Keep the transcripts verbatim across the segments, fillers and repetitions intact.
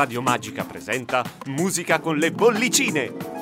Radio Magica presenta Musica con le bollicine.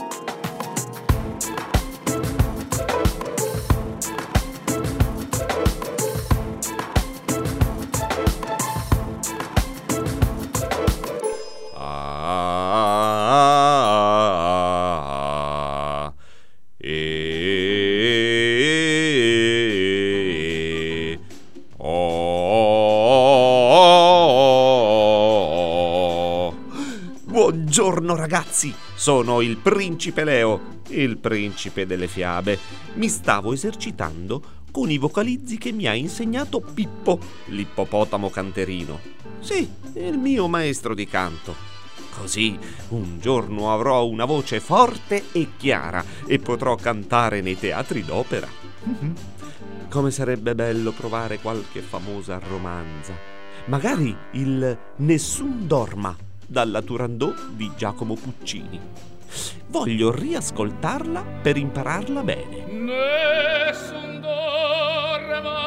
Buongiorno ragazzi, sono il principe Leo, il principe delle fiabe. Mi stavo esercitando con i vocalizzi che mi ha insegnato Pippo, l'ippopotamo canterino. Sì, il mio maestro di canto. Così un giorno avrò una voce forte e chiara e potrò cantare nei teatri d'opera. Come sarebbe bello provare qualche famosa romanza. Magari il Nessun dorma dalla Turandot di Giacomo Puccini. Voglio riascoltarla per impararla bene. Nessun dorma,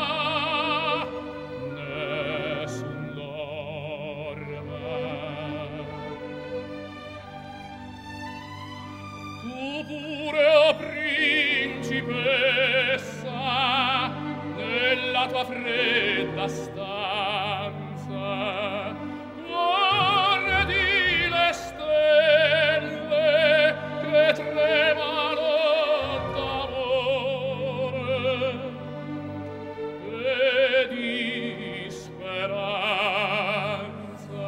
nessun dorma. Tu pure, o principessa, nella tua fredda stanza tremano d'amore e di speranza,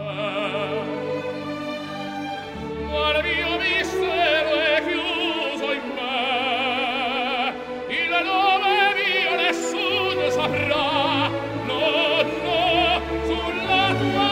ma il mio mistero è chiuso in me, il nome mio nessuno saprà, no, no, sulla tua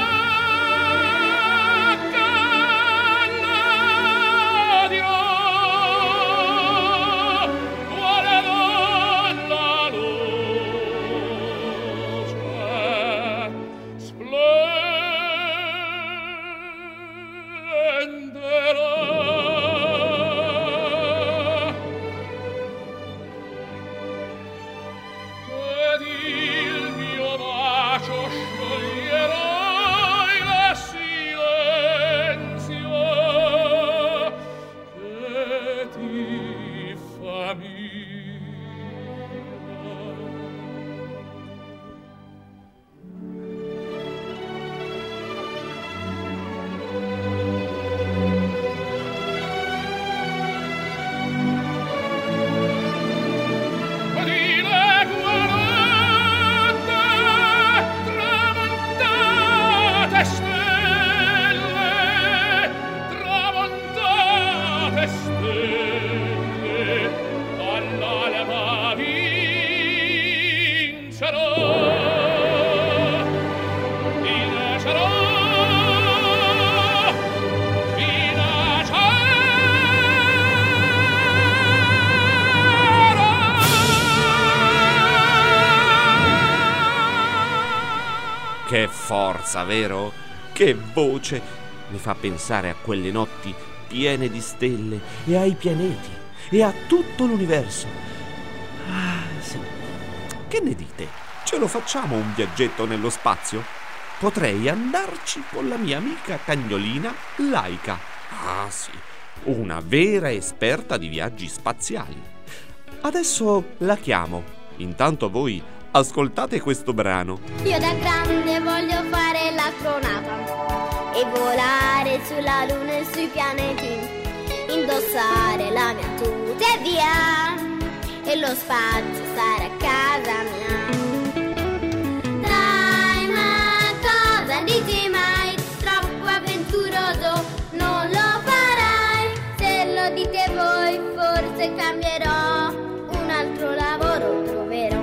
Che forza, vero? Che voce! Mi fa pensare a quelle notti piene di stelle e ai pianeti e a tutto l'universo. Ah, sì. Che ne dite? Ce lo facciamo un viaggetto nello spazio? Potrei andarci con la mia amica cagnolina Laika. Ah, sì. Una vera esperta di viaggi spaziali. Adesso la chiamo. Intanto voi ascoltate questo brano. Io da grande voglio fare l'astronauta e volare sulla luna e sui pianeti, indossare la mia tuta e via, e lo spazio sarà a casa mia. Dai, ma cosa dici mai? Troppo avventuroso, non lo farai. Se lo dite voi, forse cambierò, un altro lavoro troverò.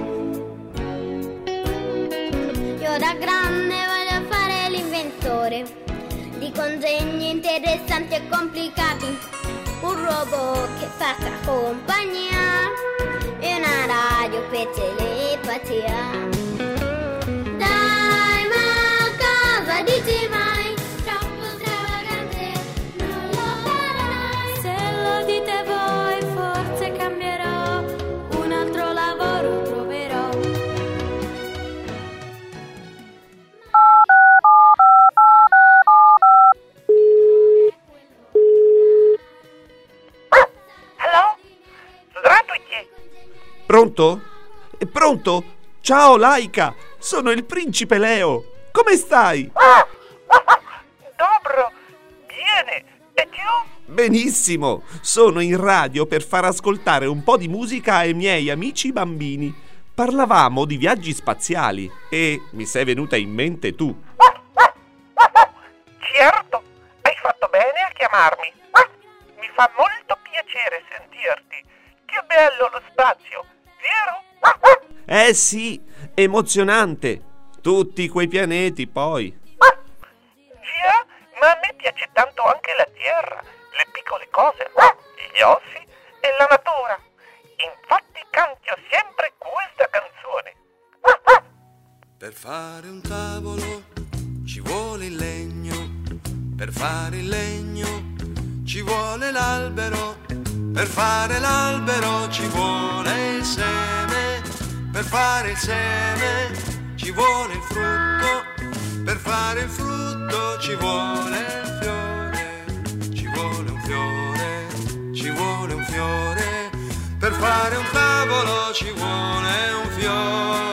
Io da grande voglio fare l'inventore di congegni interessanti e complicati, un robot che faccia compagnia e una radio per telepatia. Dai, ma cosa dici mai? Troppo stravagante, non lo farai. Se lo dite voi, forse cambierò, un altro lavoro troverò. Pronto? È pronto? Ciao Laika, sono il principe Leo. Come stai? Dobro, bene. E tu? Benissimo, sono in radio per far ascoltare un po' di musica ai miei amici bambini. Parlavamo di viaggi spaziali e mi sei venuta in mente tu. Certo, hai fatto bene a chiamarmi. Mi fa molto piacere sentirti. Che bello lo spazio, vero? Eh sì, emozionante. Tutti quei pianeti poi. Già, ma a me piace tanto anche la Terra, le piccole cose, gli ossi e la natura. Infatti canto sempre questa canzone. Per fare un tavolo ci vuole il legno, per fare il legno ci vuole l'albero, per fare l'albero ci vuole il seme, per fare il seme ci vuole il frutto, per fare il frutto ci vuole il fiore, ci vuole un fiore, ci vuole un fiore, per fare un tavolo ci vuole un fiore.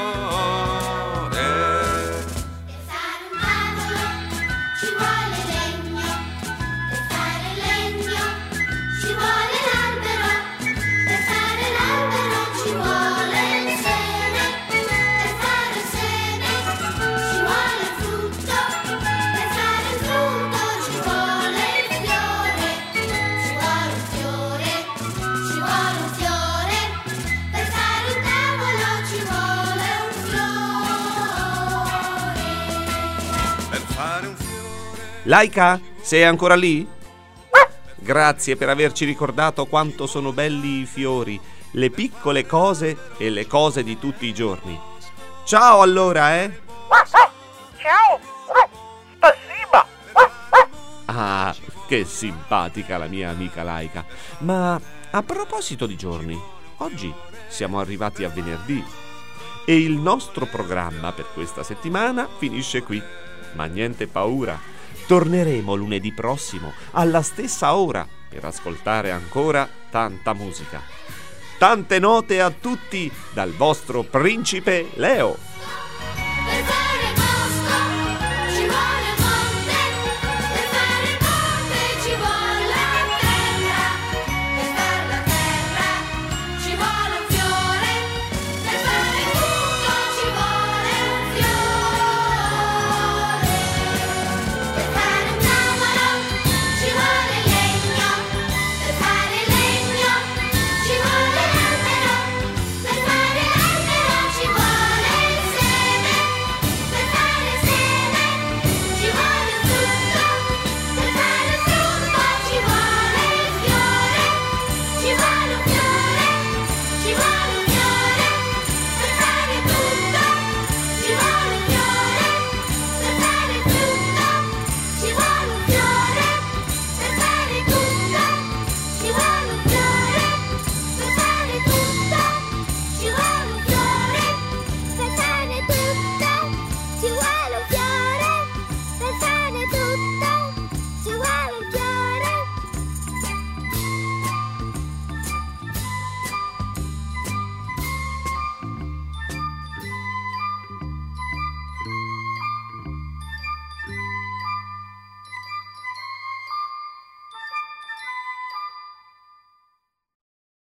Laika, sei ancora lì? Grazie per averci ricordato quanto sono belli i fiori, le piccole cose e le cose di tutti i giorni. Ciao allora, eh? Ciao! Spasiba! Ah, che simpatica la mia amica Laika. Ma a proposito di giorni, oggi siamo arrivati a venerdì e il nostro programma per questa settimana finisce qui. Ma niente paura. Torneremo lunedì prossimo alla stessa ora per ascoltare ancora tanta musica. Tante note a tutti dal vostro principe Leo.